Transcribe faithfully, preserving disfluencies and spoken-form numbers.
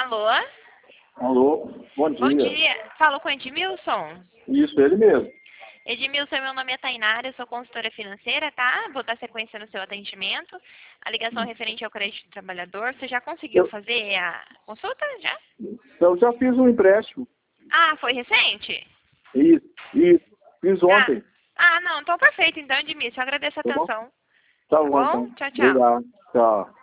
Alô? Alô, bom dia. Bom dia. Falo com o Edmilson? Isso, ele mesmo. Edmilson, meu nome é Tainara, eu sou consultora financeira, tá? Vou dar sequência no seu atendimento. A ligação referente ao crédito do trabalhador. Você já conseguiu Eu, fazer a consulta? Já? eu já fiz um empréstimo. Ah, foi recente? Isso, isso. Fiz Ah, ontem. ah não, então perfeito. Então, Edmilson, eu agradeço a Tá bom? atenção. Tá Tá bom, bom? então. Tchau, tchau. Obrigado. Tchau.